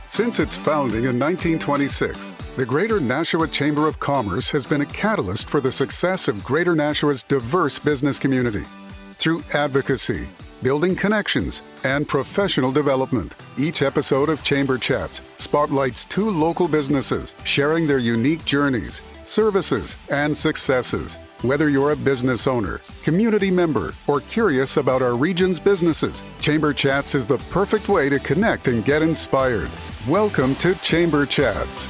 Since its founding in 1926, the Greater Nashua Chamber of Commerce has been a catalyst for the success of Greater Nashua's diverse business community. Through advocacy, building connections, and professional development, each episode of Chamber Chats spotlights two local businesses sharing their unique journeys, services, and successes. Whether you're a business owner, community member, or curious about our region's businesses, Chamber Chats is the perfect way to connect and get inspired. Welcome to Chamber Chats.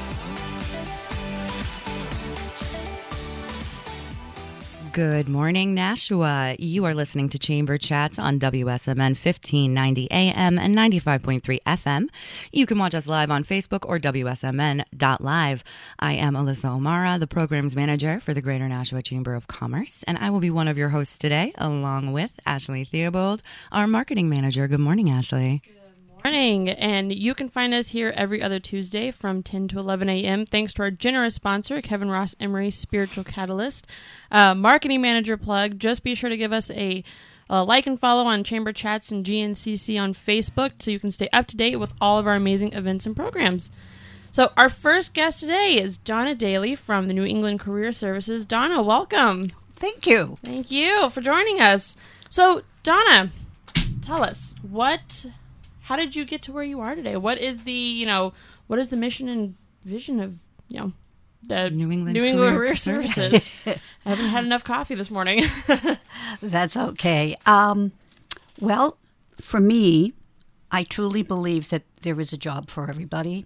Good morning, Nashua. You are listening to Chamber Chats on WSMN 1590 AM and 95.3 FM. You can watch us live on Facebook or WSMN.live. I am Alyssa O'Mara, the programs manager for the Greater Nashua Chamber of Commerce, and I will be one of your hosts today, along with Ashley Theobald, our marketing manager. Good morning, Ashley. Morning, and you can find us here every other Tuesday from 10 to 11 a.m. thanks to our generous sponsor, Kevin Ross Emery, Spiritual Catalyst. Marketing manager plug, just be sure to give us a like and follow on Chamber Chats and GNCC on Facebook so you can stay up to date with all of our amazing events and programs. So our first guest today is Donna Daly from the New England Career Services. Donna, welcome. Thank you. Thank you for joining us. So, Donna, tell us, how did you get to where you are today? What is the mission and vision of, the New England Career Services? I haven't had enough coffee this morning. That's okay. Well, for me, I truly believe that there is a job for everybody.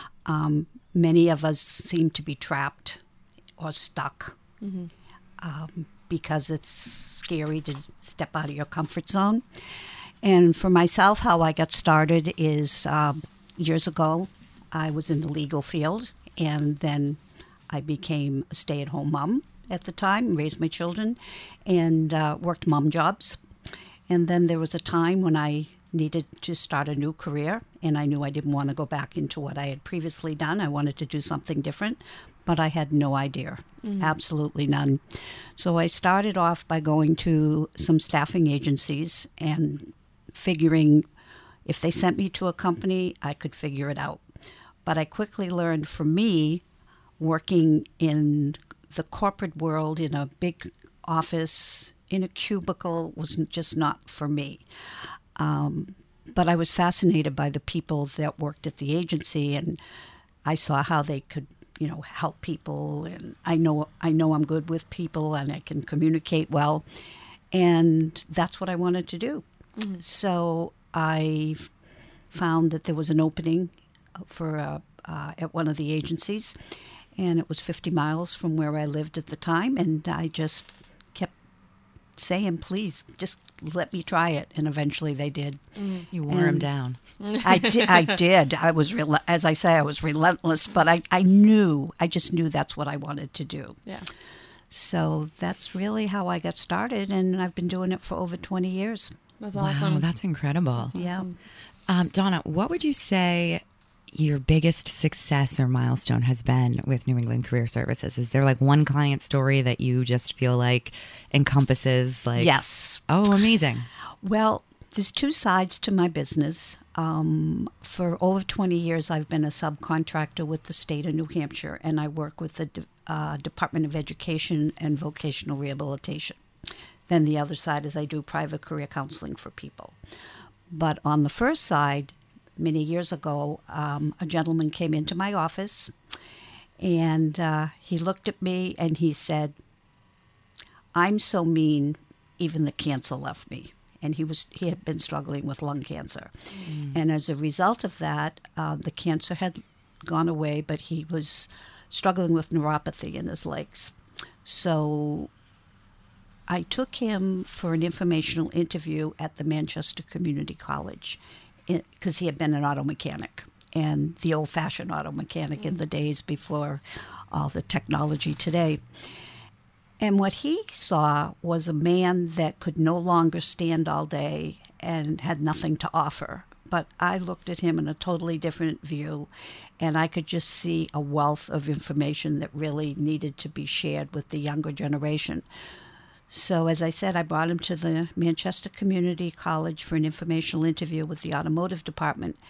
Many of us seem to be trapped or stuck because it's scary to step out of your comfort zone. And for myself, how I got started is years ago, I was in the legal field, and then I became a stay-at-home mom at the time, raised my children, and worked mom jobs. And then there was a time when I needed to start a new career, and I knew I didn't want to go back into what I had previously done. I wanted to do something different, but I had no idea, absolutely none. So I started off by going to some staffing agencies and figuring if they sent me to a company, I could figure it out. But I quickly learned, for me, working in the corporate world in a big office, in a cubicle, was just not for me. But I was fascinated by the people that worked at the agency, and I saw how they could, help people. And I know I'm good with people, and I can communicate well. And that's what I wanted to do. Mm-hmm. So I found that there was an opening for at one of the agencies, and it was 50 miles from where I lived at the time, and I just kept saying, please, just let me try it, and eventually they did. You wore them down. I did. I was, as I say, I was relentless, but I just knew that's what I wanted to do. Yeah. So that's really how I got started, and I've been doing it for over 20 years. That's awesome. Wow, that's incredible. That's awesome. Yeah. Donna, what would you say your biggest success or milestone has been with New England Career Services? Is there one client story that you just feel like encompasses Yes. Oh, amazing. Well, there's two sides to my business. For over 20 years, I've been a subcontractor with the state of New Hampshire, and I work with the Department of Education and Vocational Rehabilitation. Then the other side is I do private career counseling for people. But on the first side, many years ago, a gentleman came into my office, and he looked at me and he said, "I'm so mean, even the cancer left me." And he had been struggling with lung cancer. And as a result of that, the cancer had gone away, but he was struggling with neuropathy in his legs. So I took him for an informational interview at the Manchester Community College because he had been an auto mechanic, and the old-fashioned auto mechanic in the days before all the technology today. And what he saw was a man that could no longer stand all day and had nothing to offer. But I looked at him in a totally different view, and I could just see a wealth of information that really needed to be shared with the younger generation. So as I said, I brought him to the Manchester Community College for an informational interview with the automotive department.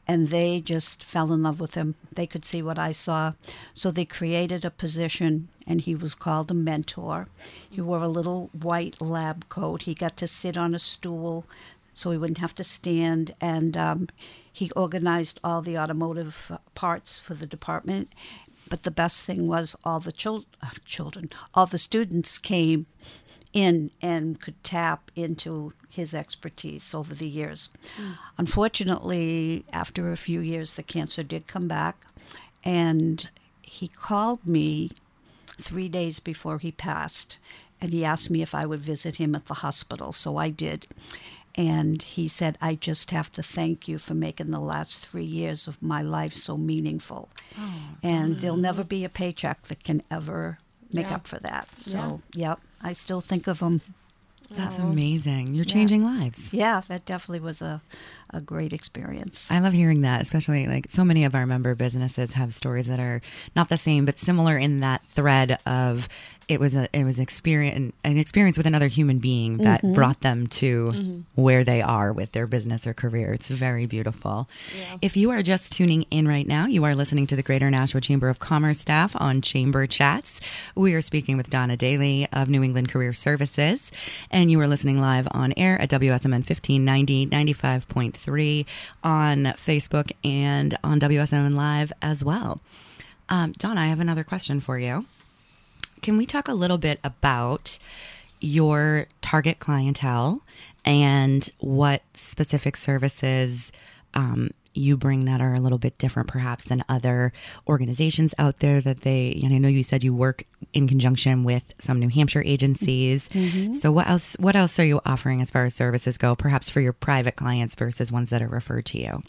and they just fell in love with him. They could see what I saw. So they created a position, and he was called a mentor. He wore a little white lab coat. He got to sit on a stool so he wouldn't have to stand, and he organized all the automotive parts for the department. But the best thing was all the all the students came in and could tap into his expertise over the years. Unfortunately, after a few years, the cancer did come back, and he called me 3 days before he passed, and he asked me if I would visit him at the hospital, so I did. And he said, I just have to thank you for making the last 3 years of my life so meaningful. And there'll never be a paycheck that can ever make up for that. So, yep, I still think of him. That's amazing. You're changing lives. Yeah, that definitely was a great experience. I love hearing that, especially like so many of our member businesses have stories that are not the same, but similar in that thread of it was an experience with another human being that brought them to where they are with their business or career. It's very beautiful. Yeah. If you are just tuning in right now, you are listening to the Greater Nashua Chamber of Commerce staff on Chamber Chats. We are speaking with Donna Daly of New England Career Services, and you are listening live on air at WSMN 1590, 95.3 on Facebook and on WSMN Live as well. Donna, I have another question for you. Can we talk a little bit about your target clientele and what specific services you bring that are a little bit different perhaps than other organizations out there that and I know you said you work in conjunction with some New Hampshire agencies. So what else are you offering as far as services go, perhaps for your private clients versus ones that are referred to you?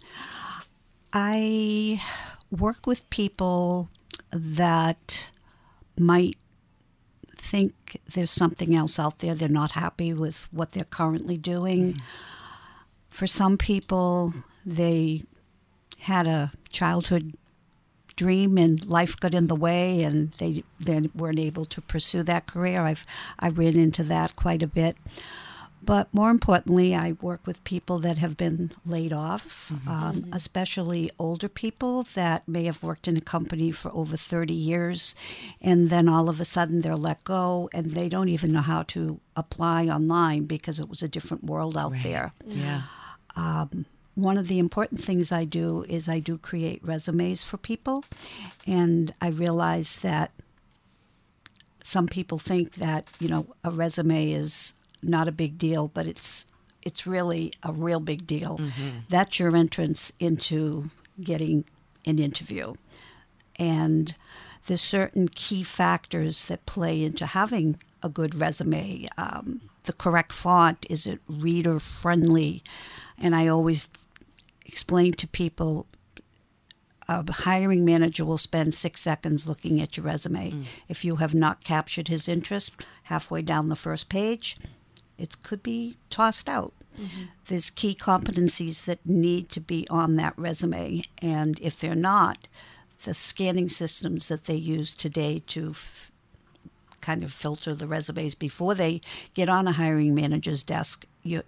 I work with people that might think there's something else out there. They're not happy with what they're currently doing. For some people, they had a childhood dream and life got in the way and they then weren't able to pursue that career. I ran into that quite a bit. But more importantly, I work with people that have been laid off, especially older people that may have worked in a company for over 30 years, and then all of a sudden they're let go, and they don't even know how to apply online because it was a different world out there. Yeah. One of the important things I do is I do create resumes for people, and I realize that some people think that, a resume is not a big deal, but it's really a real big deal. That's your entrance into getting an interview. And there's certain key factors that play into having a good resume. The correct font, is it reader friendly? And I always explain to people, a hiring manager will spend 6 seconds looking at your resume. If you have not captured his interest halfway down the first page, it could be tossed out. There's key competencies that need to be on that resume, and if they're not, the scanning systems that they use today to kind of filter the resumes before they get on a hiring manager's desk,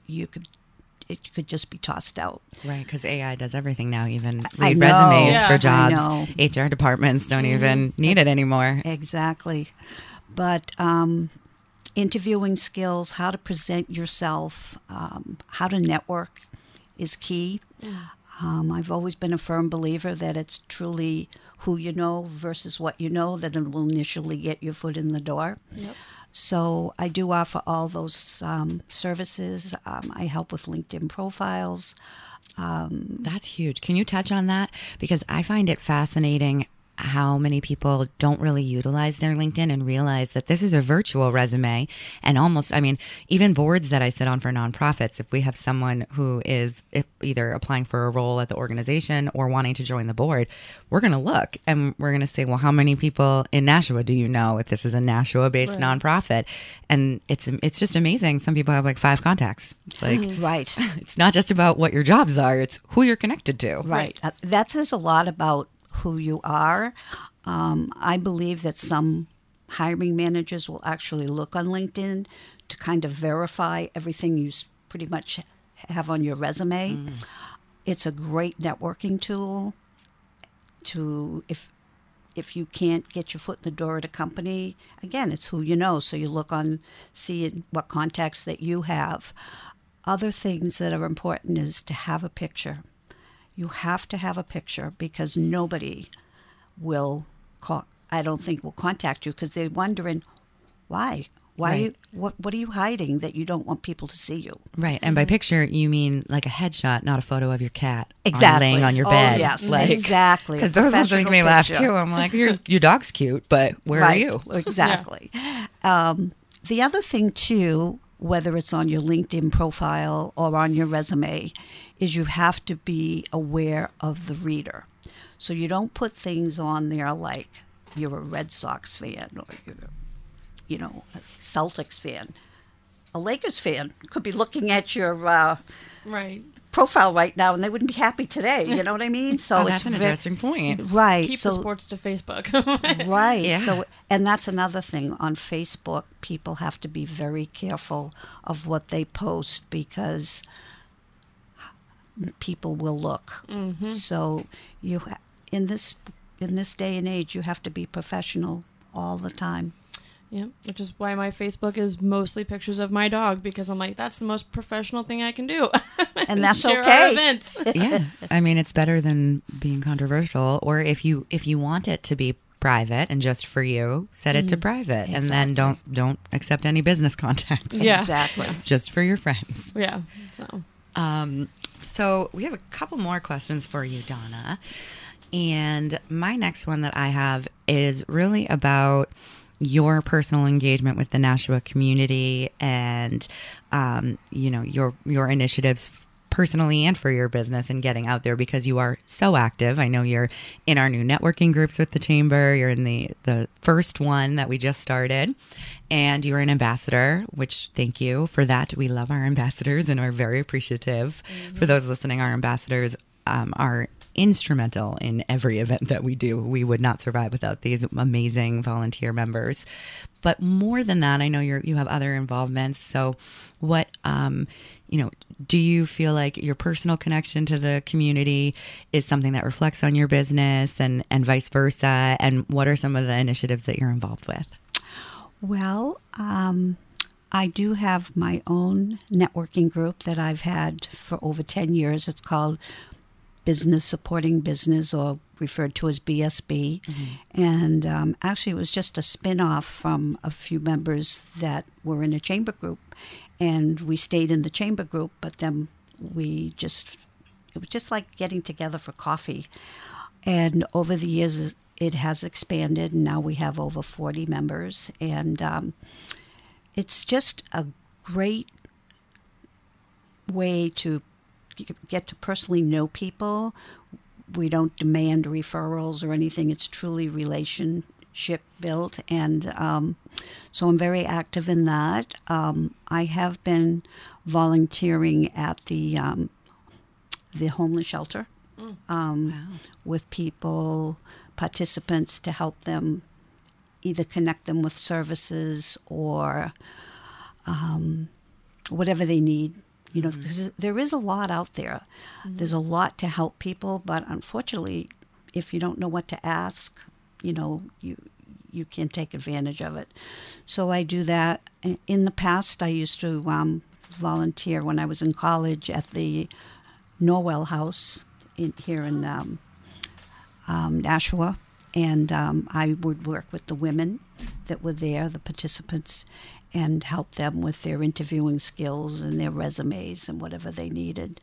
it could just be tossed out. Right, because AI does everything now, even I read know. resumes for jobs. I know. HR departments don't even need it anymore. Exactly. But interviewing skills, how to present yourself, how to network is key. I've always been a firm believer that it's truly who you know versus what you know that it will initially get your foot in the door. So I do offer all those services. I help with LinkedIn profiles. That's huge. Can you touch on that? Because I find it fascinating how many people don't really utilize their LinkedIn and realize that this is a virtual resume. And even boards that I sit on for nonprofits, if we have someone who is either applying for a role at the organization or wanting to join the board, we're going to look and we're going to say, well, how many people in Nashua do you know if this is a Nashua-based nonprofit? And it's just amazing. Some people have like 5 contacts. It's like, right. It's not just about what your jobs are, it's who you're connected to. Right. That says a lot about who you are. I believe that some hiring managers will actually look on LinkedIn to kind of verify everything you pretty much have on your resume. It's a great networking tool to, if you can't get your foot in the door at a company, again, it's who you know. So you look on, see what contacts that you have. Other things that are important is to have a picture. You have to have a picture because nobody will I don't think will contact you because they're wondering why. Right. What are you hiding that you don't want people to see you? Right. And by picture, you mean like a headshot, not a photo of your cat Exactly. laying on your bed. Oh, yes, like, exactly. Because those ones make me laugh too. I'm like, your dog's cute, but where are you? Exactly. The other thing too, whether it's on your LinkedIn profile or on your resume, is you have to be aware of the reader. So you don't put things on there like you're a Red Sox fan or you're, a Celtics fan. A Lakers fan could be looking at your Right. profile right now, and they wouldn't be happy today. You know what I mean? So That's an interesting point. Right. Keep so, the sports to Facebook. Right. Yeah. So, and that's another thing on Facebook. People have to be very careful of what they post because people will look. Mm-hmm. So in this day and age, you have to be professional all the time. Yeah, which is why my Facebook is mostly pictures of my dog because I'm like, that's the most professional thing I can do. And that's Share okay. Our events. Yeah. I mean, it's better than being controversial. Or if you want it to be private and just for you, set it to private. And then don't accept any business contacts. Yeah. Exactly. It's just for your friends. Yeah. So we have a couple more questions for you, Donna. And my next one that I have is really about your personal engagement with the Nashua community and, your initiatives personally and for your business and getting out there because you are so active. I know you're in our new networking groups with the Chamber. You're in the first one that we just started, and you're an ambassador, which thank you for that. We love our ambassadors and are very appreciative. Mm-hmm. For those listening, our ambassadors are instrumental in every event that we do. We would not survive without these amazing volunteer members. But more than that, I know you have other involvements. So what, do you feel like your personal connection to the community is something that reflects on your business and vice versa? And what are some of the initiatives that you're involved with? Well, I do have my own networking group that I've had for over 10 years. It's called Business Supporting Business, or referred to as BSB. Mm-hmm. And actually, it was just a spin-off from a few members that were in a chamber group. And we stayed in the chamber group, but then it was just like getting together for coffee. And over the years, it has expanded, and now we have over 40 members. And it's just a great way to get to personally know people. We don't demand referrals or anything. It's truly relationship built. And so I'm very active in that. I have been volunteering at the homeless shelter with people, participants, to help them either connect them with services or whatever they need. Because there is a lot out there. Mm-hmm. There's a lot to help people, but unfortunately, if you don't know what to ask, you can't take advantage of it. So I do that. In the past, I used to volunteer when I was in college at the Norwell House here in Nashua, and I would work with the women that were there, the participants, and help them with their interviewing skills and their resumes and whatever they needed.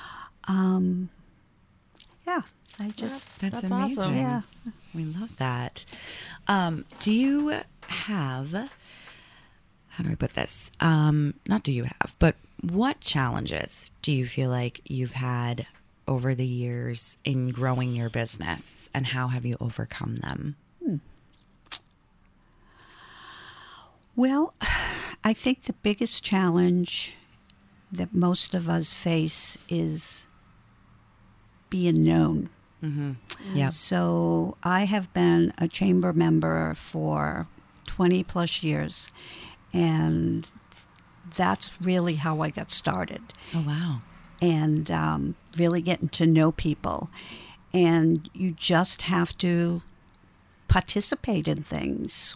That's amazing. Awesome. Yeah. We love that. Do you have, how do I put this? Not do you have, but what challenges do you feel like you've had over the years in growing your business, and how have you overcome them? Well, I think the biggest challenge that most of us face is being known. Mm-hmm. Yeah. So I have been a chamber member for 20 plus years, and that's really how I got started. Oh, wow. and really getting to know people. And you just have to participate in things.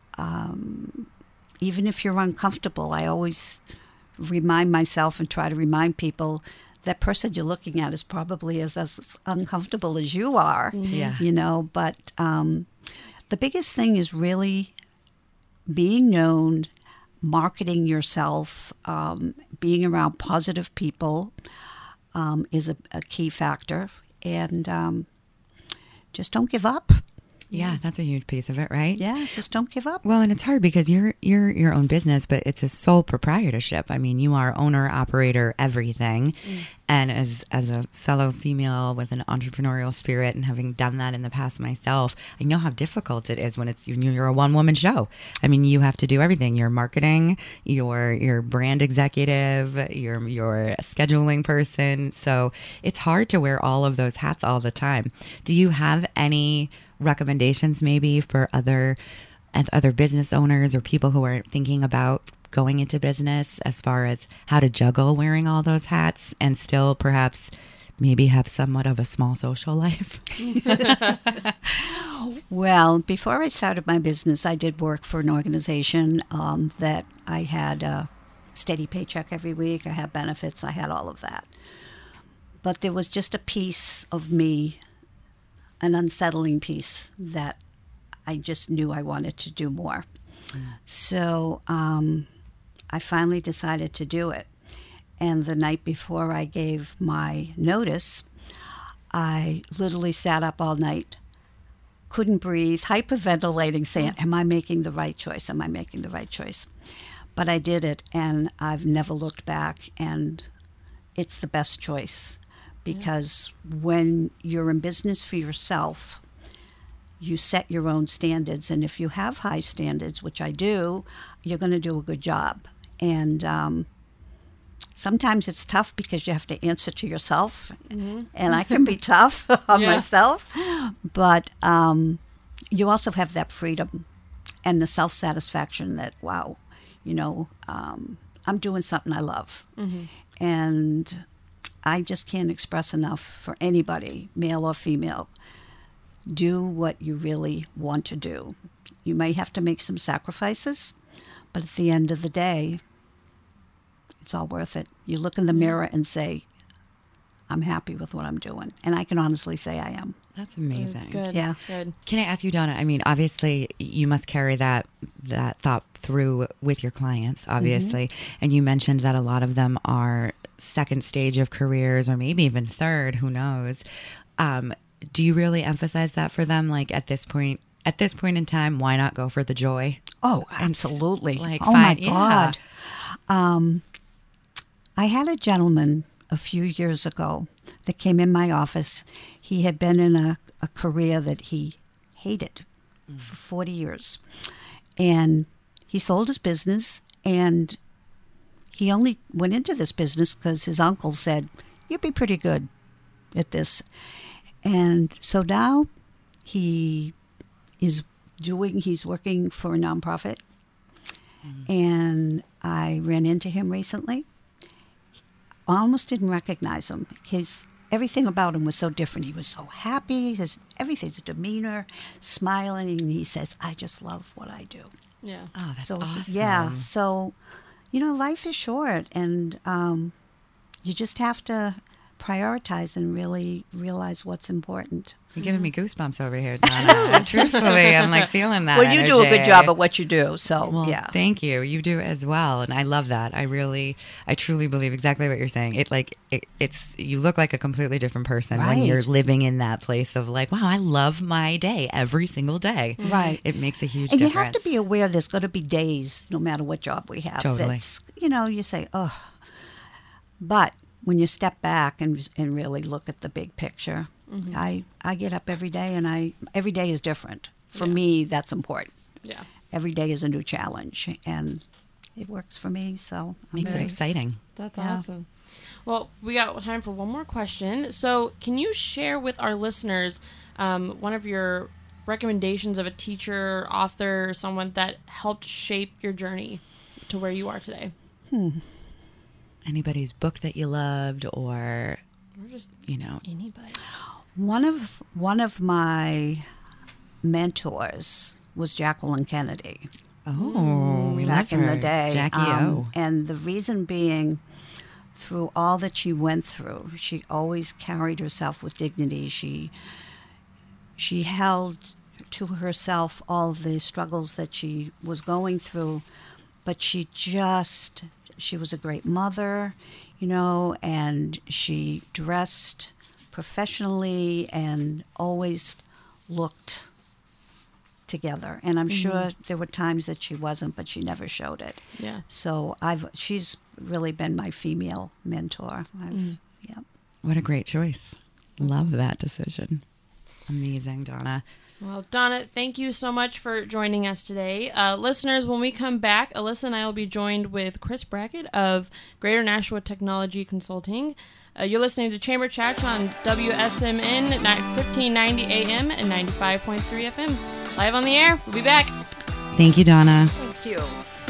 Even if you're uncomfortable, I always remind myself and try to remind people that person you're looking at is probably as uncomfortable as you are, Yeah. you know. But the biggest thing is really being known, marketing yourself, being around positive people is a key factor. And just don't give up. Yeah, that's a huge piece of it, right? Yeah, just don't give up. Well, and it's hard because you're your own business, but it's a sole proprietorship. I mean, you are owner, operator, everything. And as a fellow female with an entrepreneurial spirit and having done that in the past myself, I know how difficult it is when you're a one-woman show. I mean, you have to do everything. You're marketing, your brand executive, your scheduling person. So it's hard to wear all of those hats all the time. Do you have any recommendations maybe for other business owners or people who are thinking about going into business as far as how to juggle wearing all those hats and still perhaps maybe have somewhat of a small social life? Well, before I started my business, I did work for an organization that I had a steady paycheck every week. I had benefits. I had all of that. But there was just a piece of me, an unsettling piece, that I just knew I wanted to do more. So I finally decided to do it. And the night before I gave my notice, I literally sat up all night, couldn't breathe, hyperventilating, saying, am I making the right choice? Am I making the right choice? But I did it, and I've never looked back, and it's the best choice. Because when you're in business for yourself, you set your own standards. And if you have high standards, which I do, you're going to do a good job. And sometimes it's tough because you have to answer to yourself. And I can be tough on myself. But you also have that freedom and the self-satisfaction that, wow, you know, I'm doing something I love. And I just can't express enough for anybody, male or female. Do what you really want to do. You may have to make some sacrifices, but at the end of the day, it's all worth it. You look in the mirror and say, I'm happy with what I'm doing. And I can honestly say I am. That's amazing. Good. Yeah. Good. Can I ask you, Donna? I mean, obviously, you must carry that thought through with your clients, obviously. And you mentioned that a lot of them are second stage of careers or maybe even third, who knows. Do you really emphasize that for them? Like at this point in time, why not go for the joy? Oh, absolutely. Like, oh, fine, my God. I had a gentleman a few years ago that came in my office. He had been in a career that he hated for 40 years. And he sold his business, and he only went into this business because his uncle said, you'd be pretty good at this. And so now he's working for a nonprofit. And I ran into him recently. I almost didn't recognize him. Everything about him was so different. He was so happy. His demeanor, smiling. And he says, I just love what I do. Yeah. Oh, that's So, awesome. yeah. So, you know, life is short, and you just have to prioritize and really realize what's important. You're giving me goosebumps over here, Donna. Truthfully, I'm like feeling that. Well, you do a good energy. job at what you do. So, Well, yeah. thank you. You do as well, and I love that. I truly believe exactly what you're saying. It's you look like a completely different person when Right. you're living in that place of like, wow, I love my day every single day. Right. It makes a huge And difference. you have to be aware there's going to be days, no matter what job we have. Totally. That's, you know, you say, oh. But when you step back and really look at the big picture, I get up every day, and every day is different. For me, that's important. Yeah. Every day is a new challenge, and it works for me. So I'm Makes it very exciting. That's Yeah. awesome. Well, we got time for one more question. So, can you share with our listeners one of your recommendations of a teacher, author, or someone that helped shape your journey to where you are today? anybody's book that you loved, or just anybody. One of my mentors was Jacqueline Kennedy. Oh, we back love in her. the day. Jackie O. And the reason being, through all that she went through, she always carried herself with dignity. She held to herself all the struggles that she was going through, but she was a great mother, and she dressed professionally and always looked together. And I'm sure there were times that she wasn't, but she never showed it. Yeah. So she's really been my female mentor. Yeah. What a great choice. Love that decision. Amazing, Donna. Well, Donna, thank you so much for joining us today. Listeners, when we come back, Alyssa and I will be joined with Chris Brackett of Greater Nashua Technology Consulting. You're listening to Chamber Chats on WSMN 1590 AM and 95.3 FM. Live on the air. We'll be back. Thank you, Donna. Thank you.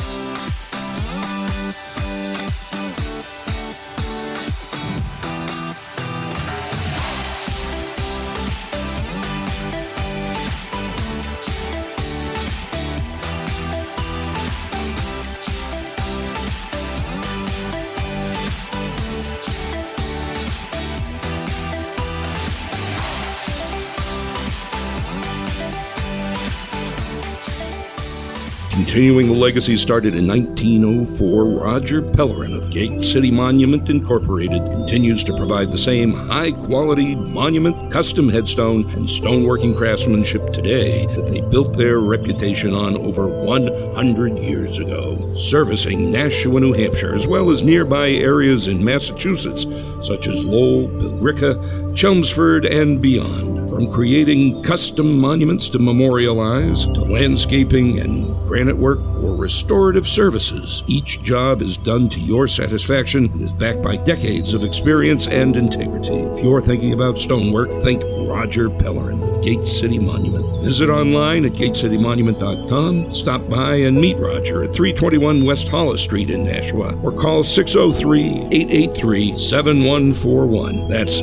Continuing the legacy started in 1904, Roger Pellerin of Gate City Monument Incorporated continues to provide the same high-quality monument, custom headstone, and stoneworking craftsmanship today that they built their reputation on over 100 years ago, servicing Nashua, New Hampshire, as well as nearby areas in Massachusetts, such as Lowell, Billerica, Chelmsford, and beyond. From creating custom monuments to memorialize, to landscaping and granite work or restorative services, each job is done to your satisfaction and is backed by decades of experience and integrity. If you're thinking about stonework, think Roger Pellerin of Gate City Monument. Visit online at gatecitymonument.com. Stop by and meet Roger at 321 West Hollis Street in Nashua, or call 603-883-7141. That's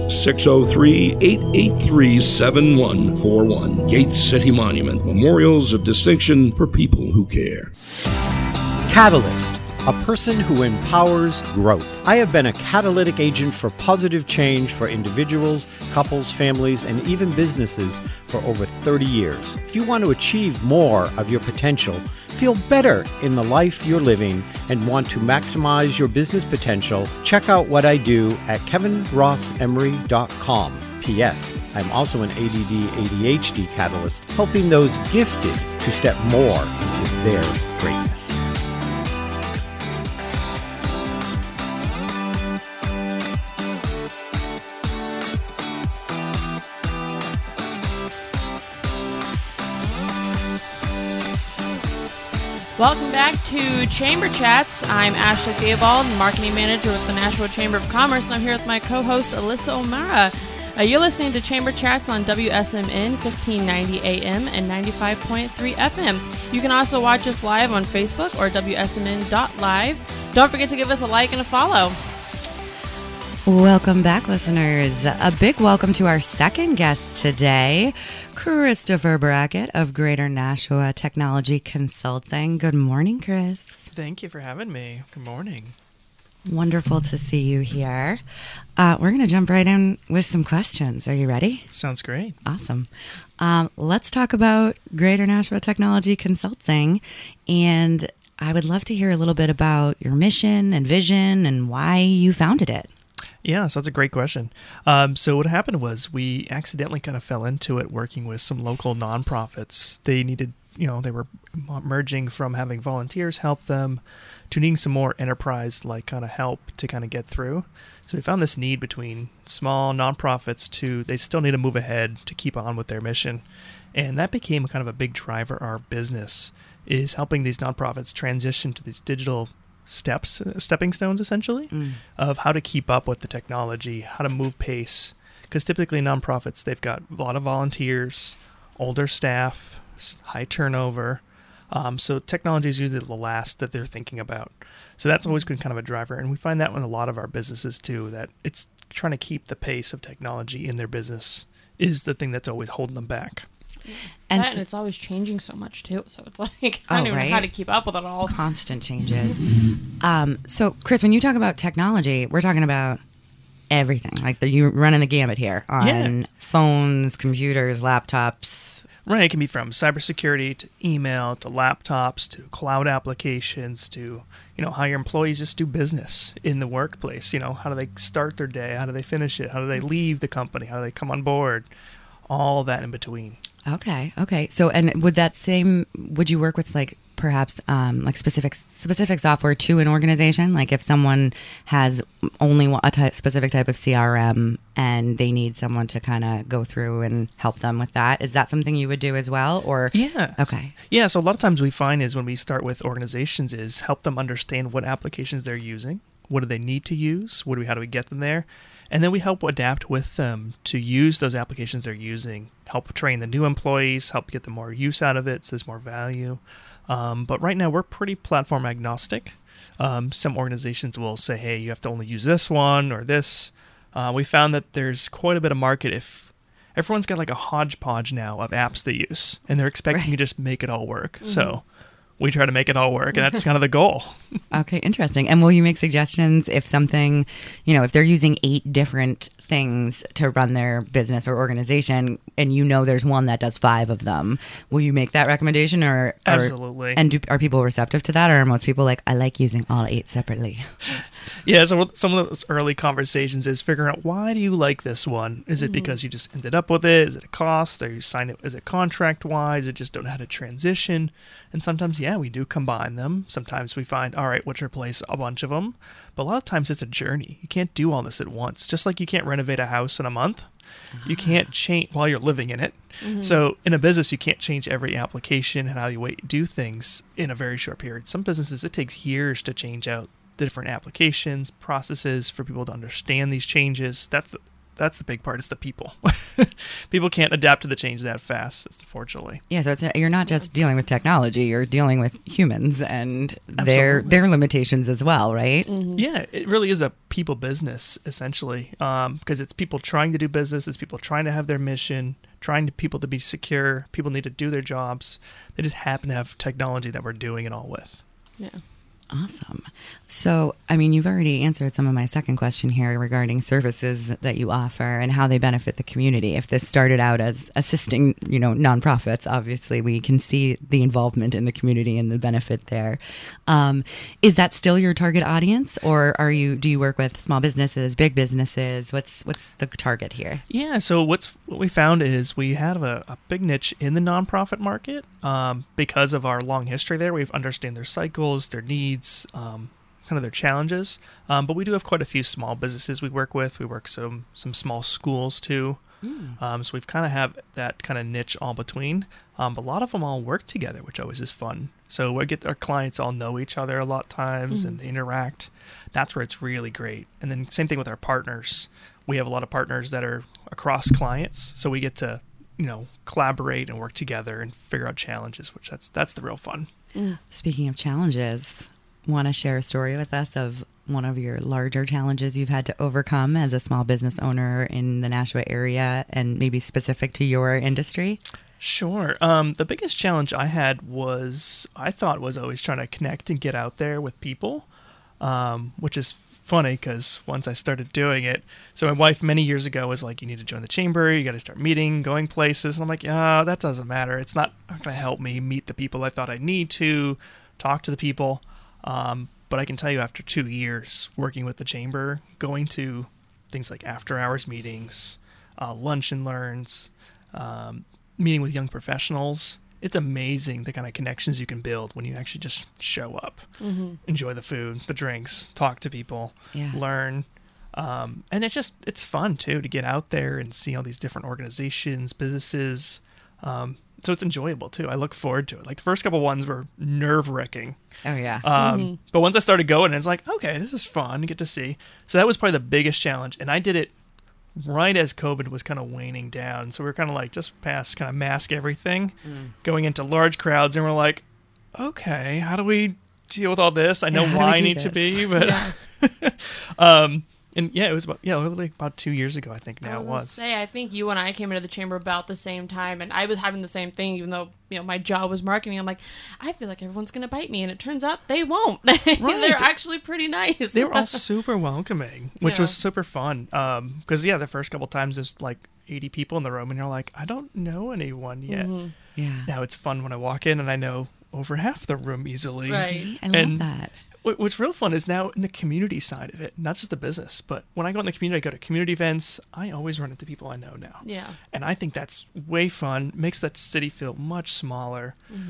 603-883-7141. Gate City Monument, memorials of distinction for people who care. Catalyst, a person who empowers growth. I have been a catalytic agent for positive change for individuals, couples, families, and even businesses for over 30 years. If you want to achieve more of your potential, feel better in the life you're living, and want to maximize your business potential, check out what I do at kevinrossemery.com. P.S. I'm also an ADD/ADHD catalyst, helping those gifted to step more into their greatness. Welcome back to Chamber Chats. I'm Ashley Theobald, Marketing Manager with the Nashua Chamber of Commerce, and I'm here with my co-host, Alyssa O'Mara. You're listening to Chamber Chats on WSMN 1590 AM and 95.3 FM. You can also watch us live on Facebook or WSMN.live. Don't forget to give us a like and a follow. Welcome back, listeners. A big welcome to our second guest today, Christopher Brackett of Greater Nashua Technology Consulting. Good morning, Chris. Thank you for having me. Good morning. Wonderful to see you here. We're going to jump right in with some questions. Are you ready? Sounds great. Awesome. Let's talk about Greater Nashua Technology Consulting. And I would love to hear a little bit about your mission and vision and why you founded it. Yeah, so that's a great question. So what happened was we accidentally kind of fell into it working with some local nonprofits. They needed, they were merging from having volunteers help them to needing some more enterprise-like kind of help to kind of get through. So we found this need between small nonprofits they still need to move ahead to keep on with their mission. And that became kind of a big driver of our business, is helping these nonprofits transition to these digital stepping stones, essentially, of how to keep up with the technology, how to move pace. Because typically nonprofits, they've got a lot of volunteers, older staff, high turnover, So technology is usually the last that they're thinking about. So that's always been kind of a driver. And we find that with a lot of our businesses too, that it's trying to keep the pace of technology in their business is the thing that's always holding them back. And it's always changing so much too. So it's like, I don't even know how to keep up with it all. Constant changes. So Chris, when you talk about technology, we're talking about everything. Like you're running the gamut here on phones, computers, laptops. Right. It can be from cybersecurity to email to laptops to cloud applications to, how your employees just do business in the workplace. How do they start their day? How do they finish it? How do they leave the company? How do they come on board? All that in between. Okay. So, and would you work with perhaps specific software to an organization? Like if someone has only a specific type of CRM and they need someone to kind of go through and help them with that, is that something you would do as well? Or okay. Yeah. So a lot of times we find is when we start with organizations is help them understand what applications they're using, what do they need to use, how do we get them there. And then we help adapt with them to use those applications they're using, help train the new employees, help get them more use out of it, so there's more value. But right now, we're pretty platform agnostic. Some organizations will say, hey, you have to only use this one or this. We found that there's quite a bit of market if everyone's got like a hodgepodge now of apps they use, and they're expecting you to just make it all work. Mm-hmm. So we try to make it all work, and that's kind of the goal. Okay, interesting. And will you make suggestions if something, if they're using 8 different things to run their business or organization, and there's one that does 5 of them, will you make that recommendation? Or absolutely. And are people receptive to that, or are most people like, I like using all 8 separately? Yeah, so some of those early conversations is figuring out, why do you like this one? Is it because you just ended up with it? Is it a cost? Are you signed it? Is it contract-wise? It just don't know how to transition? And sometimes, we do combine them. Sometimes we find, all right, let's replace a bunch of them. But a lot of times it's a journey. You can't do all this at once. Just like you can't renovate a house in a month, you can't change while you're living in it. Mm-hmm. So in a business, you can't change every application and how you do things in a very short period. Some businesses, it takes years to change out the different applications, processes for people to understand these changes. That's the big part. It's the people. People can't adapt to the change that fast, unfortunately. Yeah, so you're not just dealing with technology. You're dealing with humans and their limitations as well, right? Mm-hmm. Yeah, it really is a people business, essentially, because it's people trying to do business. It's people trying to have their mission, people to be secure. People need to do their jobs. They just happen to have technology that we're doing it all with. Yeah. Awesome. So, you've already answered some of my second question here regarding services that you offer and how they benefit the community. If this started out as assisting, nonprofits, obviously we can see the involvement in the community and the benefit there. Is that still your target audience, or do you work with small businesses, big businesses? What's the target here? Yeah. So what we found is we have a big niche in the nonprofit market because of our long history there. We understand their cycles, their needs, kind of their challenges, but we do have quite a few small businesses we work with. We work some small schools too, so we've kind of have that kind of niche all between. But a lot of them all work together, which always is fun. So we get our clients all know each other a lot of times and they interact. That's where it's really great. And then same thing with our partners. We have a lot of partners that are across clients, so we get to collaborate and work together and figure out challenges, which that's the real fun. Speaking of challenges, want to share a story with us of one of your larger challenges you've had to overcome as a small business owner in the Nashua area, and maybe specific to your industry? Sure. The biggest challenge I had was always trying to connect and get out there with people, which is funny because once I started doing it, so my wife many years ago was like, you need to join the chamber, you got to start meeting, going places. And I'm like, that doesn't matter. It's not going to help me meet the people I thought I need to, talk to the people. But I can tell you after 2 years working with the chamber, going to things like after hours meetings, lunch and learns, meeting with young professionals, it's amazing the kind of connections you can build when you actually just show up, enjoy the food, the drinks, talk to people, learn. And it's fun too, to get out there and see all these different organizations, businesses. So it's enjoyable too. I look forward to it. Like the first couple ones were nerve-wracking. Oh yeah. But once I started going, it's like, okay, this is fun to get to see. So that was probably the biggest challenge. And I did it right as COVID was kind of waning down. So we're kind of like just past kind of mask everything, going into large crowds. And we're like, okay, how do we deal with all this? I know Yeah, how do why we I do need to this? be, but and yeah, it was literally about 2 years ago, I think now it was. I think you and I came into the chamber about the same time, and I was having the same thing, even though, my job was marketing. I'm like, I feel like everyone's going to bite me, and it turns out they won't. They're actually pretty nice. They were all super welcoming, which Yeah. was super fun. Because, the first couple times there's like 80 people in the room, and you're like, I don't know anyone yet. Mm-hmm. Yeah. Now it's fun when I walk in and I know over half the room easily. Right. I love And that. What's real fun is now in the community side of it, not just the business, but when I go in the community, I go to community events, I always run into people I know now. Yeah. And I think that's way fun, makes that city feel much smaller.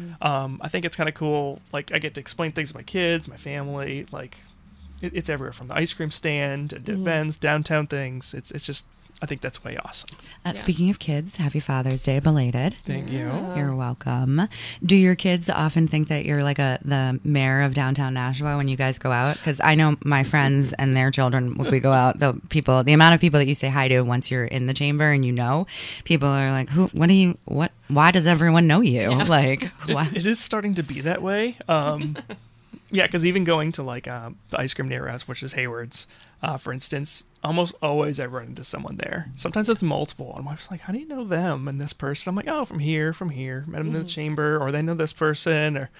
I think it's kind of cool. Like, I get to explain things to my kids, my family. Like, it's everywhere from the ice cream stand to events, downtown things. It's just, I think that's way awesome. Speaking of kids, happy Father's Day belated. Thank you. You're welcome. Do your kids often think that you're like the mayor of downtown Nashua when you guys go out? Because I know my friends and their children, if we go out, the amount of people that you say hi to once you're in the chamber and people are like, why does everyone know you? Yeah. Like, why? It is starting to be that way. Yeah, because even going to like the ice cream near us, which is Hayward's, for instance, almost always I run into someone there. Sometimes it's multiple. And I'm just like, how do you know them and this person? I'm like, oh, from here. Met them in the chamber, or they know this person. Or,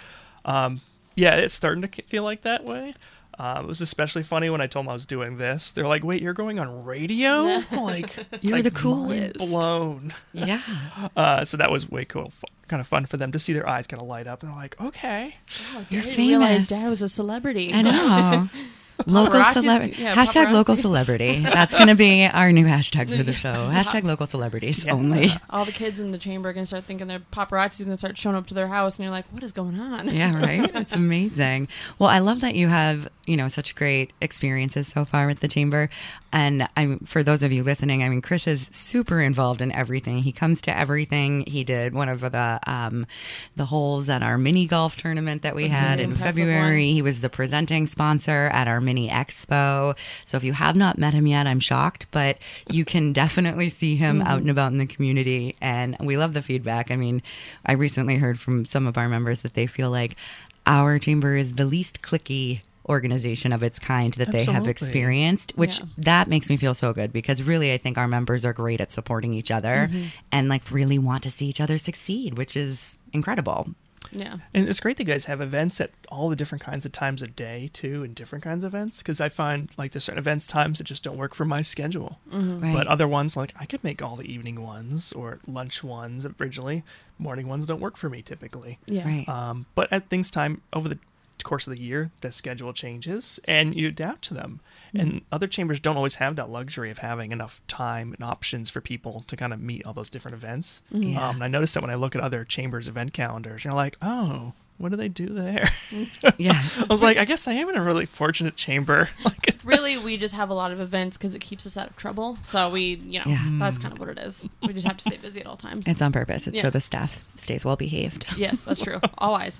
it's starting to feel like that way. It was especially funny when I told them I was doing this. They're like, wait, you're going on radio? Like, You're the coolest. mind blown. Yeah. So that was way cool. Kind of fun for them to see their eyes kind of light up. And they're like, okay. You're I didn't famous. realize Dad was a celebrity. I know. Local Paparazzi's- celebrity. yeah, Hashtag paparazzi. local celebrity. That's going to be our new hashtag for the show. Hashtag local celebrities only. All the kids in the chamber are going to start thinking their paparazzi's going to start showing up to their house, and you're like, what is going on? Yeah, right? It's amazing. Well, I love that you have, such great experiences so far with the chamber. And for those of you listening, Chris is super involved in everything. He comes to everything. He did one of the holes at our mini golf tournament that we had in Impressive February. one. He was the presenting sponsor at our mini expo. So if you have not met him yet, I'm shocked, but you can definitely see him out and about in the community. And we love the feedback. I recently heard from some of our members that they feel like our chamber is the least cliquey organization of its kind that they have Absolutely. experienced, which that makes me feel so good, because really I think our members are great at supporting each other and like really want to see each other succeed, which is incredible. Yeah. And it's great that you guys have events at all the different kinds of times of day, too, and different kinds of events. Because I find, like, there's certain events times that just don't work for my schedule. Right. But other ones, like, I could make all the evening ones or lunch ones originally. Morning ones don't work for me, typically. Yeah. Right. But at things time, over the course of the year, the schedule changes, and you adapt to them. And other chambers don't always have that luxury of having enough time and options for people to kind of meet all those different events. Yeah. And I noticed that when I look at other chambers' event calendars, you're like, oh, what do they do there? Yeah. I was like, I guess I am in a really fortunate chamber. Like, Really, we just have a lot of events because it keeps us out of trouble. So we, that's kind of what it is. We just have to stay busy at all times. It's on purpose. It's Yeah. so the staff stays well behaved. Yes, that's true. Always.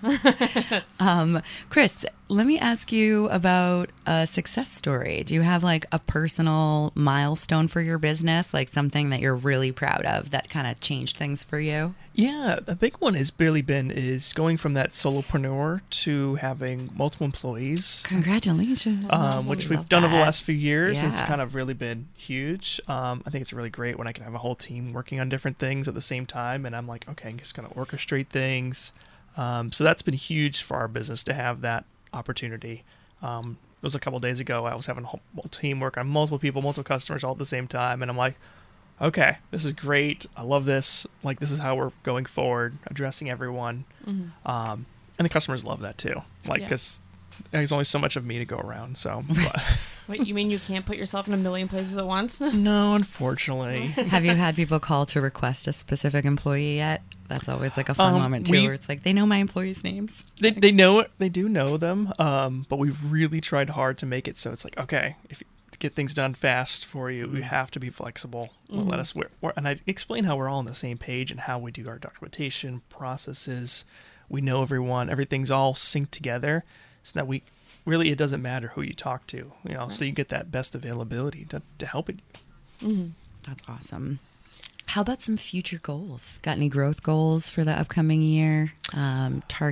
Chris, let me ask you about a success story. Do you have like a personal milestone for your business, like something that you're really proud of that kind of changed things for you? yeah, a big one has really been is going from that solopreneur to having multiple employees. Congratulations. Which Love we've done over the that. last few years. It's Yeah. kind of really been huge. I think it's really great when I can have a whole team working on different things at the same time, and I'm like, okay, I'm just going to orchestrate things. So that's been huge for our business to have that opportunity. It was a couple days ago. I was having a whole team work on multiple people, multiple customers all at the same time, and I'm like, okay, this is great. I love this. Like, this is how we're going forward, addressing everyone. And the customers love that too. Like, Yeah. because there's only so much of me to go around. So, but, Wait, you mean you can't put yourself in a million places at once? no, unfortunately. Have you had people call to request a specific employee yet? That's always like a fun moment too, where it's like they know my employees' names. They know it. They do know them. But we've really tried hard to make it so it's like, okay, if to get things done fast for you, we have to be flexible. Let us and I explain how we're all on the same page and how we do our documentation processes. We know everyone. Everything's all synced together, so that it doesn't matter who you talk to. So you get that best availability to help it. That's awesome. How about some future goals? Got any growth goals for the upcoming year? Target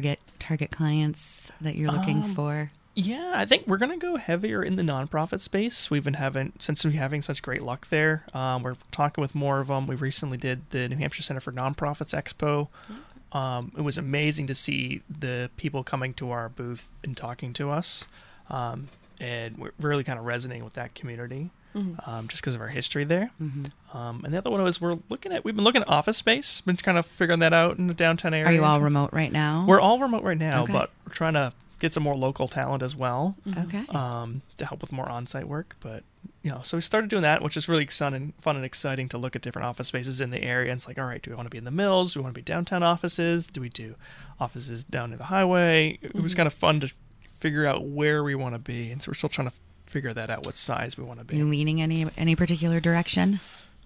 target clients that you're looking for? Yeah, I think we're going to go heavier in the nonprofit space. Since we're having such great luck there, we're talking with more of them. We recently did the New Hampshire Center for Nonprofits Expo. It was amazing to see the people coming to our booth and talking to us. And we're really kind of resonating with that community, just because of our history there. And the other one was we've been looking at office space, been kind of figuring that out in the downtown area. Are you all remote right now? We're all remote right now, Okay. but we're trying to get some more local talent as well. Okay. To help with more on-site work. But, so we started doing that, which is really fun and exciting to look at different office spaces in the area. And it's like, all right, do we want to be in the Mills? Do we want to be downtown offices? Do we do offices down near the highway? It was kind of fun to figure out where we want to be. And so we're still trying to figure that out, what size we want to be. You leaning any particular direction?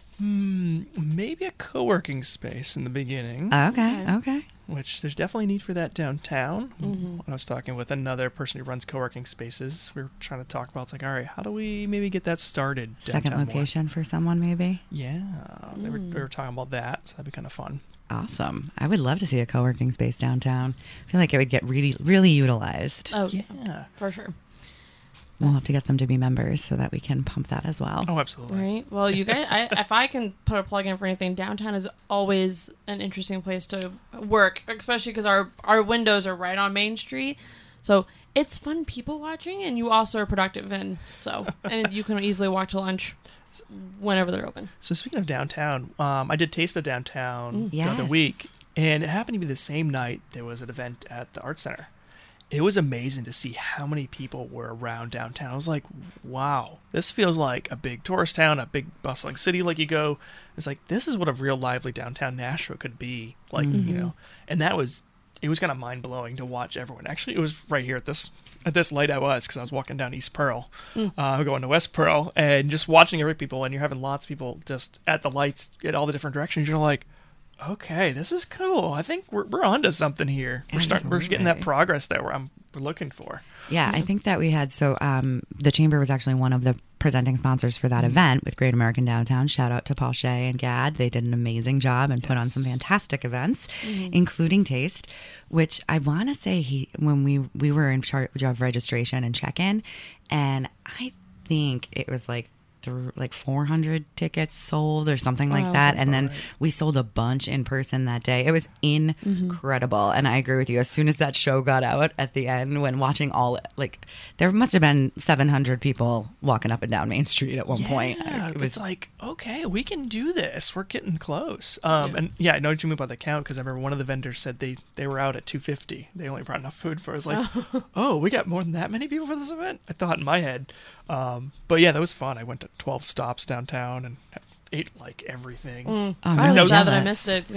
Maybe a co-working space in the beginning. Okay. Which there's definitely need for that downtown. When I was talking with another person who runs co-working spaces, we were trying to talk about, it's like, all right, how do we maybe get that started downtown Second location for someone, maybe? Yeah, we were talking about that, so that'd be kind of fun. Awesome. I would love to see a co-working space downtown. I feel like it would get really, really utilized. Oh, Yeah. for sure. We'll have to get them to be members so that we can pump that as well. Oh, absolutely. Right. Well, you guys, if I can put a plug in for anything, downtown is always an interesting place to work, especially because our windows are right on Main Street. So it's fun people watching, and you also are productive. And you can easily walk to lunch whenever they're open. So speaking of downtown, I did Taste of Downtown the other Yes. week, and it happened to be the same night there was an event at the Art Center. It was amazing to see how many people were around downtown. I was like, wow, this feels like a big tourist town, a big bustling city. Like it's like, this is what a real lively downtown Nashua could be. Like, and it was kind of mind blowing to watch everyone. Actually, it was right here at this light because I was walking down East Pearl, going to West Pearl, and just watching every people, and you're having lots of people just at the lights at all the different directions. You're like, okay, this is cool. I think we're onto something here. We're getting that progress that we're looking for. Yeah, I think that we had, the Chamber was actually one of the presenting sponsors for that event with Great American Downtown. Shout out to Paul Shea and Gad. They did an amazing job and put on some fantastic events, including Taste, which I want to say when we were in charge of registration and check-in, and I think it was like 400 tickets sold or something like that. And then we sold a bunch in person that day. It was incredible. And I agree with you. As soon as that show got out at the end, when watching there must have been 700 people walking up and down Main Street at one point. It's like, okay, we can do this. We're getting close. And yeah, I know what you mean by the count, because I remember one of the vendors said they were out at 250. They only brought enough food for us. Like, oh, we got more than that many people for this event? I thought in my head. But yeah, that was fun. I went to 12 stops downtown and ate like everything. I was sad that I missed it.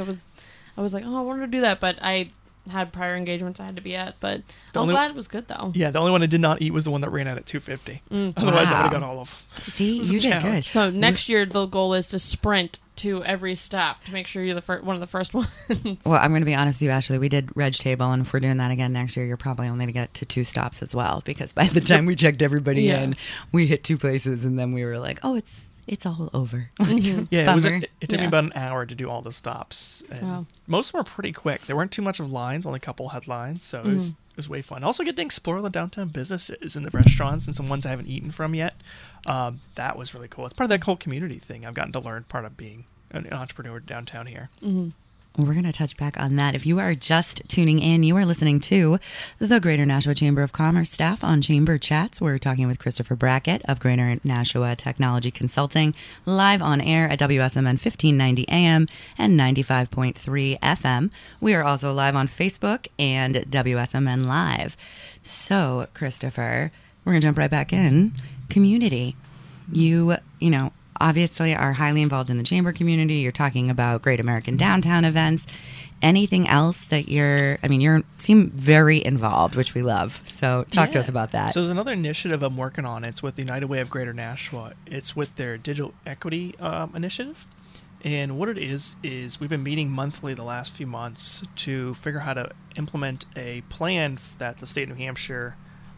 I was like, I wanted to do that, but I had prior engagements I had to be at. But I'm glad it was good though. Yeah, the only one I did not eat was the one that ran out at 250. Otherwise, I would have got all of. See, you did good. So next year the goal is to sprint to every stop to make sure you're one of the first ones. Well, I'm going to be honest with you, Ashley. We did Reg Table, and if we're doing that again next year, you're probably only going to get to 2 stops as well, because by the time we checked everybody in, we hit 2 places, and then we were like, oh, it's all over. Yeah, it took me about an hour to do all the stops. And most of them were pretty quick. There weren't too much of lines, only a couple had lines, so it was way fun. Also get to explore the downtown businesses and the restaurants and some ones I haven't eaten from yet. That was really cool. It's part of that whole community thing I've gotten to learn, part of being an entrepreneur downtown here. Well, we're going to touch back on that. If you are just tuning in, you are listening to the Greater Nashua Chamber of Commerce staff on Chamber Chats. We're talking with Christopher Brackett of Greater Nashua Technology Consulting, live on air at WSMN 1590 AM and 95.3 FM. We are also live on Facebook and WSMN Live. So, Christopher, we're going to jump right back in. Community. You obviously are highly involved in the chamber community. You're talking about Great American Downtown events. Anything else that you seem very involved, which we love. So talk to us about that. So there's another initiative I'm working on. It's with the United Way of Greater Nashua. It's with their digital equity initiative. And what it is we've been meeting monthly the last few months to figure out how to implement a plan that the state of New Hampshire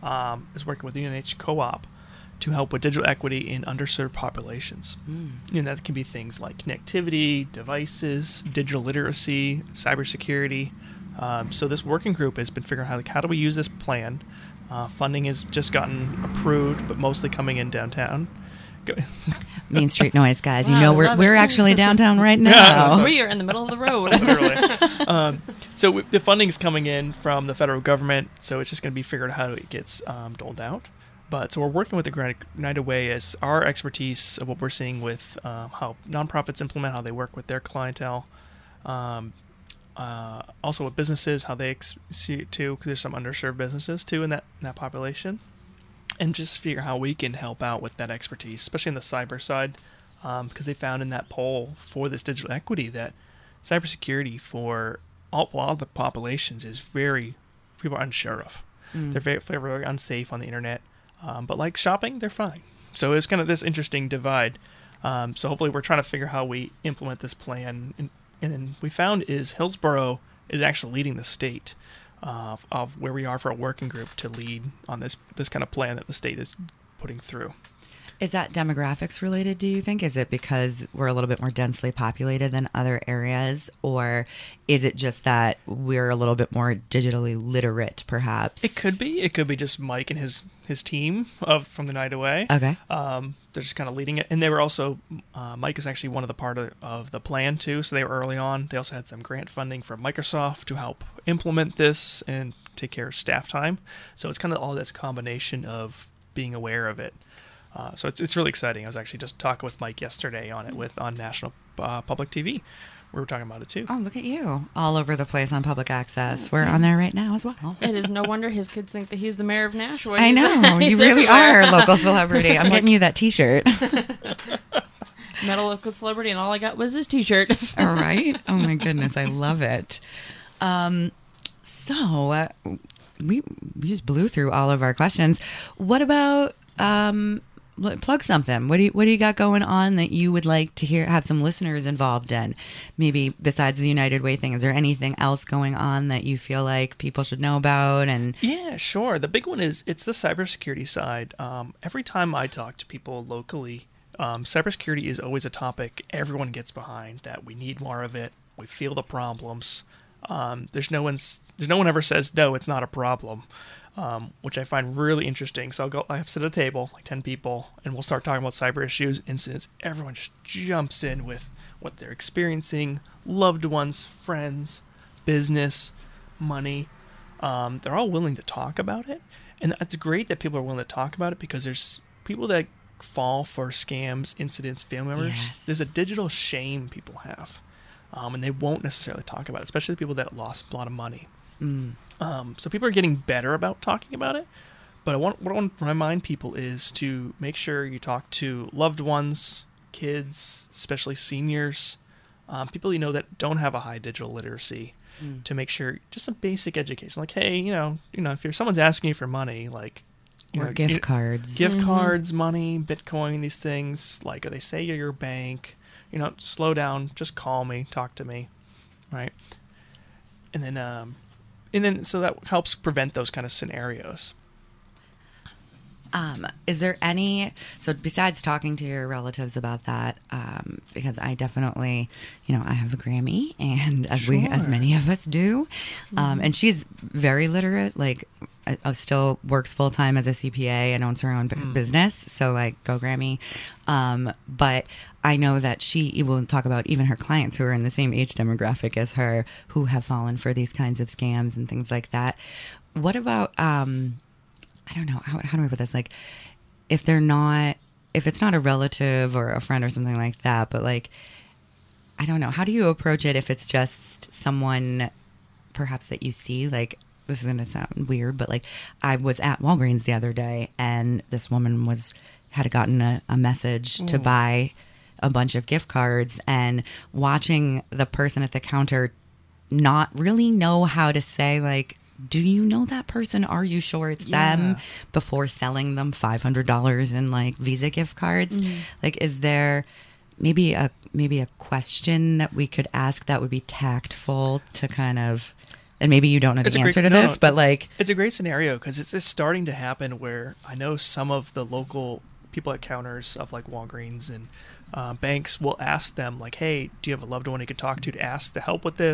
is working with the UNH Co-op to help with digital equity in underserved populations. And that can be things like connectivity, devices, digital literacy, cybersecurity, So this working group has been figuring out how do we use this plan. Funding has just gotten approved, but mostly coming in downtown. Main Street noise, guys. You Wow, know, I love we're it. actually downtown right now. We are in the middle of the road. Literally. So the funding's coming in from the federal government, so it's just going to be figured out how it gets doled out. But so we're working with the United Way as our expertise of what we're seeing with how nonprofits implement, how they work with their clientele. Also with businesses, how they see it too, because there's some underserved businesses too in that population. And just figure how we can help out with that expertise, especially on the cyber side, because they found in that poll for this digital equity that cybersecurity for a lot of the populations is people are unsure of. They're very unsafe on the internet, but like shopping, they're fine. So it's kind of this interesting divide. So hopefully we're trying to figure how we implement this plan. And then we found is Hillsborough is actually leading the state of where we are for a working group to lead on this kind of plan that the state is putting through. Is that demographics related, do you think? Is it because we're a little bit more densely populated than other areas? Or is it just that we're a little bit more digitally literate, perhaps? It could be. It could be just Mike and his team from the Night Away. Okay. They're just kind of leading it. And they were also, Mike is actually one of the part of the plan, too. So they were early on. They also had some grant funding from Microsoft to help implement this and take care of staff time. So it's kind of all this combination of being aware of it. So it's really exciting. I was actually just talking with Mike yesterday on it on National Public TV. We were talking about it too. Oh, look at you. All over the place on public access. We're on there right now as well. It is no wonder his kids think that he's the mayor of Nashua. I know. You really are a local celebrity. I'm getting you that T-shirt. Met a local celebrity, and all I got was his T-shirt. All right. Oh, my goodness. I love it. So we just blew through all of our questions. What about... plug something. What do you got going on that you would like to have some listeners involved in? Maybe besides the United Way thing, is there anything else going on that you feel like people should know about? And yeah, sure. The big one is it's the cybersecurity side. Every time I talk to people locally, cybersecurity is always a topic everyone gets behind. That we need more of it. We feel the problems. There's no one ever says no, it's not a problem. Which I find really interesting. So I have sit at a table, like 10 people, and we'll start talking about cyber issues, incidents. Everyone just jumps in with what they're experiencing, loved ones, friends, business, money. They're all willing to talk about it. And it's great that people are willing to talk about it because there's people that fall for scams, incidents, family members. Yes. There's a digital shame people have. And they won't necessarily talk about it, especially the people that lost a lot of money. So people are getting better about talking about it, but what I want to remind people is to make sure you talk to loved ones, kids, especially seniors, people you know that don't have a high digital literacy, to make sure just a basic education, like, hey, you know, if someone's asking you for money, like, gift cards, cards, money, Bitcoin, these things, like, they say you're your bank, slow down, just call me, talk to me, right? And then so that helps prevent those kind of scenarios. Is there so besides talking to your relatives about that, because I definitely, I have a Grammy, and as many of us do, and she's very literate, like still works full time as a CPA and owns her own business. So like, go Grammy. But I know that she will talk about even her clients who are in the same age demographic as her, who have fallen for these kinds of scams and things like that. What about, I don't know, how do I put this? Like, if it's not a relative or a friend or something like that, but like, I don't know, how do you approach it if it's just someone perhaps that you see? Like, this is going to sound weird, but like, I was at Walgreens the other day, and this woman had gotten a message to buy a bunch of gift cards, and watching the person at the counter not really know how to say, like, do you know that person? Are you sure it's them? Before selling them $500 in like Visa gift cards. Like, is there maybe a question that we could ask that would be tactful to kind of, and maybe you don't know the answer to this, but like, it's a great scenario because it's starting to happen where I know some of the local people at counters of like Walgreens and banks will ask them like, hey, do you have a loved one you can talk to ask to help with this?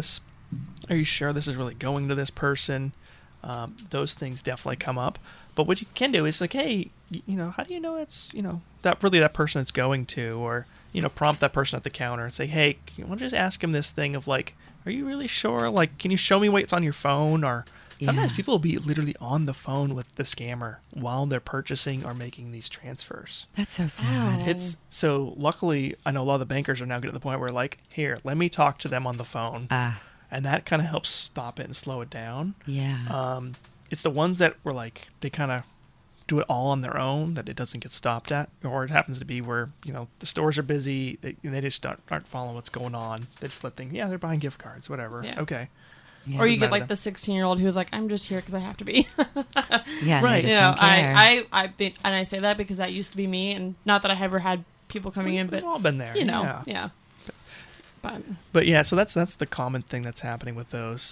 Are you sure this is really going to this person? Those things definitely come up. But what you can do is like, hey, how do you know it's, that really that person it's going to? Or, prompt that person at the counter and say, hey, you want to just ask him this thing of like, are you really sure? Like, can you show me what's on your phone? Or sometimes people will be literally on the phone with the scammer while they're purchasing or making these transfers. That's so sad. So luckily, I know a lot of the bankers are now getting to the point where like, here, let me talk to them on the phone. And that kind of helps stop it and slow it down. Yeah. It's the ones that were like, they kind of do it all on their own, that it doesn't get stopped at. Or it happens to be where, the stores are busy, they just aren't following what's going on. They just let things, they're buying gift cards, whatever. Yeah. Okay. Yeah. Or you get like the 16-year-old who's like, I'm just here because I have to be. Yeah, right. They just don't care. I say that because that used to be me, and not that I ever had people coming in, but we've all been there. Yeah. But yeah, so that's the common thing that's happening with those.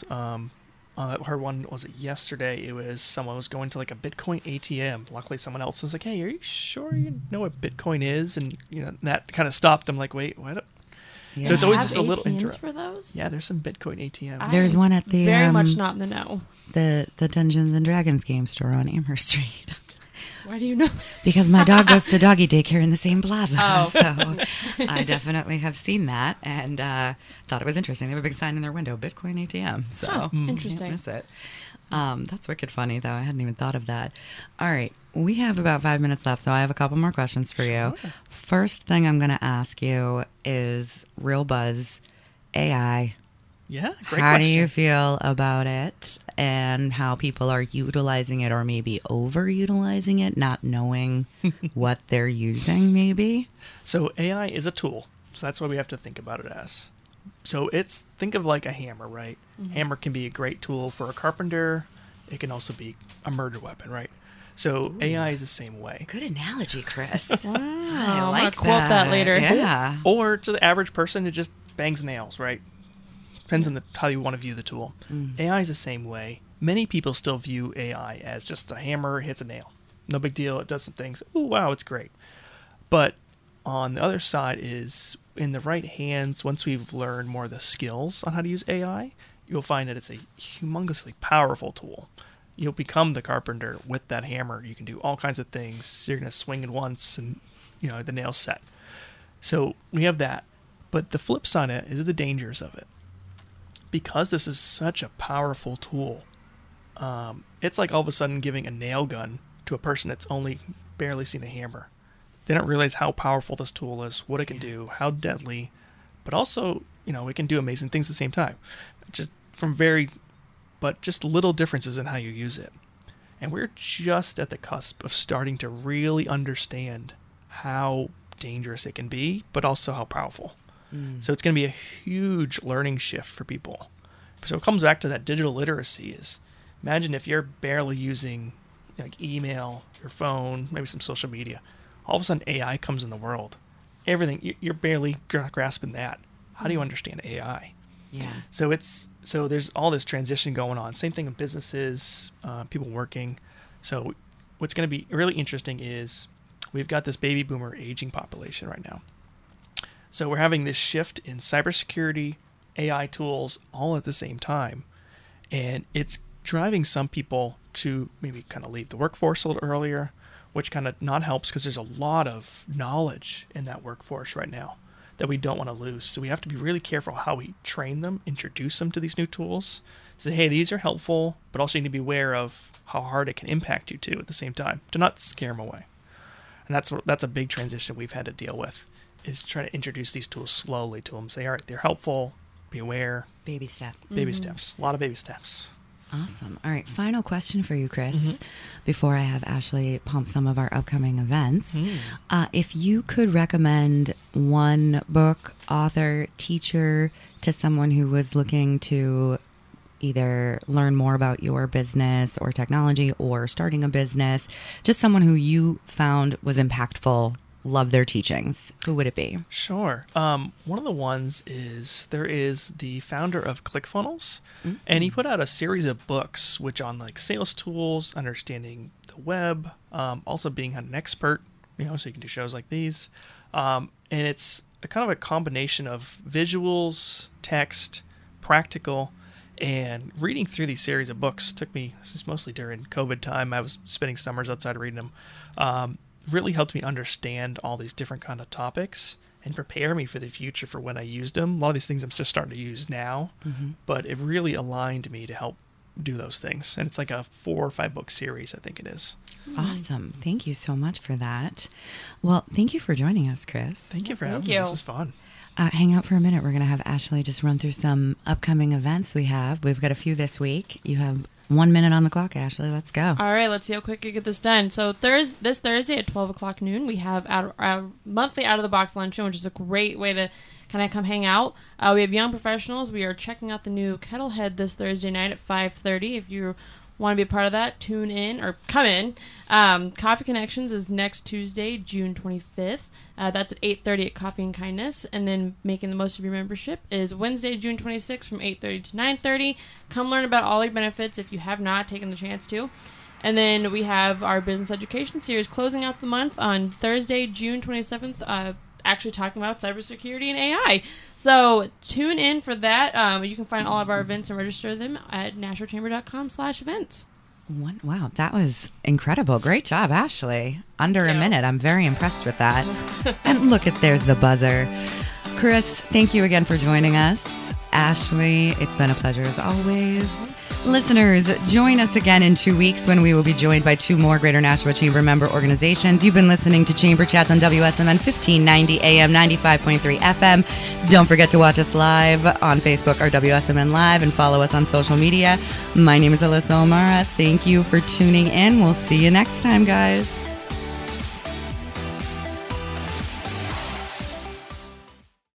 I heard one, was it yesterday? It was someone was going to like a Bitcoin ATM. Luckily, someone else was like, "Hey, are you sure you know what Bitcoin is?" And that kind of stopped them. Like, wait, what? Yeah. So it's always Have just a little ATMs for those. Yeah, there's some Bitcoin ATMs. There's one at the very much not in the know. The Dungeons and Dragons game store on Amherst Street. Why do you know? Because my dog goes to doggy daycare in the same plaza. Oh. So I definitely have seen that and thought it was interesting. They have a big sign in their window, Bitcoin ATM. So interesting. Can't miss it. That's wicked funny, though. I hadn't even thought of that. All right. We have about 5 minutes left, so I have a couple more questions for you. First thing I'm going to ask you is real buzz AI. Yeah, great How question. do you feel about it and how people are utilizing it or maybe overutilizing it, not knowing what they're using maybe? So AI is a tool. So that's what we have to think about it as. So think of like a hammer, right? Mm-hmm. Hammer can be a great tool for a carpenter. It can also be a murder weapon, right? So AI is the same way. Good analogy, Chris. Wow. I I'm like gonna quote that later. Yeah. Or to the average person, it just bangs nails, right? Depends on how you want to view the tool. AI is the same way. Many people still view AI as just a hammer hits a nail. No big deal. It does some things. Oh, wow, it's great. But on the other side is in the right hands, once we've learned more of the skills on how to use AI, you'll find that it's a humongously powerful tool. You'll become the carpenter with that hammer. You can do all kinds of things. You're going to swing it once and, the nail's set. So we have that. But the flip side of it is the dangers of it. Because this is such a powerful tool, it's like all of a sudden giving a nail gun to a person that's only barely seen a hammer. They don't realize how powerful this tool is, what it can do, how deadly, but also, it can do amazing things at the same time. Just little differences in how you use it. And we're just at the cusp of starting to really understand how dangerous it can be, but also how powerful. So it's going to be a huge learning shift for people. So it comes back to that digital literacy is, imagine if you're barely using like email, your phone, maybe some social media. All of a sudden AI comes in the world. Everything, you're barely grasping that. How do you understand AI? Yeah. So there's all this transition going on. Same thing in businesses, people working. So what's going to be really interesting is we've got this baby boomer aging population right now. So we're having this shift in cybersecurity, AI tools, all at the same time. And it's driving some people to maybe kind of leave the workforce a little earlier, which kind of not helps because there's a lot of knowledge in that workforce right now that we don't want to lose. So we have to be really careful how we train them, introduce them to these new tools. Say, hey, these are helpful, but also you need to be aware of how hard it can impact you too at the same time, to not scare them away. And that's a big transition we've had to deal with, is trying to introduce these tools slowly to them. Say, all right, they're helpful, be aware. Baby step. Baby steps. A lot of baby steps. Awesome. All right, final question for you, Chris, before I have Ashley pump some of our upcoming events. If you could recommend one book, author, teacher to someone who was looking to either learn more about your business or technology or starting a business, just someone who you found was impactful, love their teachings, who would it be? Sure. One of the ones is, there is the founder of ClickFunnels, and he put out a series of books which on like sales tools, understanding the web, also being an expert, so you can do shows like these. And it's a kind of a combination of visuals, text, practical, And reading through these series of books took me, this is mostly during COVID time, I was spending summers outside reading them, really helped me understand all these different kind of topics and prepare me for the future for when I used them. A lot of these things I'm just starting to use now, but it really aligned me to help do those things. And it's like a 4 or 5 book series, I think it is. Awesome. Thank you so much for that. Well, thank you for joining us, Chris. Thank you for having me. This is fun. Hang out for a minute. We're going to have Ashley just run through some upcoming events we have. We've got a few this week. You have 1 minute on the clock, Ashley. Let's go. All right, let's see how quick I get this done. So this Thursday at 12 o'clock noon, we have our monthly Out of the Box luncheon, which is a great way to kind of come hang out. We have young professionals. We are checking out the new Kettlehead this Thursday night at 5:30. If you want to be a part of that, tune in or come in. Coffee Connections is next Tuesday, June 25th. That's at 8:30 at Coffee and Kindness. And then Making the Most of Your Membership is Wednesday, June 26th from 8:30 to 9:30. Come learn about all your benefits if you have not taken the chance to. And then we have our business education series closing out the month on Thursday, June 27th, actually talking about cybersecurity and AI. So tune in for that. You can find all of our events and register them at NashvilleChamber.com/events. Wow, that was incredible. Great job, Ashley. Under a minute. I'm very impressed with that. And look there's the buzzer. Chris, thank you again for joining us. Ashley, it's been a pleasure as always. Listeners, join us again in 2 weeks when we will be joined by 2 more Greater Nashua Chamber member organizations. You've been listening to Chamber Chats on WSMN 1590 AM, 95.3 FM. Don't forget to watch us live on Facebook or WSMN Live and follow us on social media. My name is Alyssa O'Mara. Thank you for tuning in. We'll see you next time, guys.